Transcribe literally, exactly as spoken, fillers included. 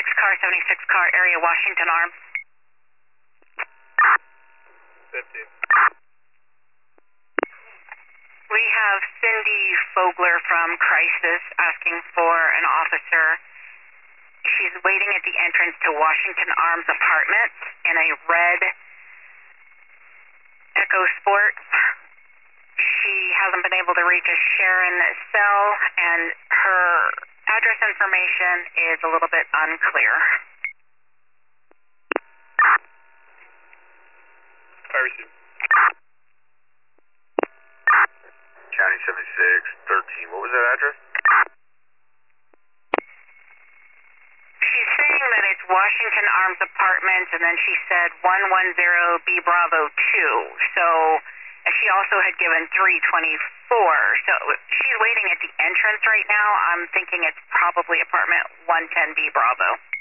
seventy-six car, seventy-six car, area Washington Arms. fifty. We have Cindy Fogler from Crisis asking for an officer. She's waiting at the entrance to Washington Arms Apartments in a red Echo Sport. She hasn't been able to reach a Sharon cell, and her address information is a little bit unclear. I received. County seventy-six, thirteen. What was that address? She's saying that it's Washington Arms Apartments, and then she said one ten B Bravo two. So she also had given three twenty-four. So she's waiting at the entrance right now. I'm thinking it's probably apartment one ten B Bravo.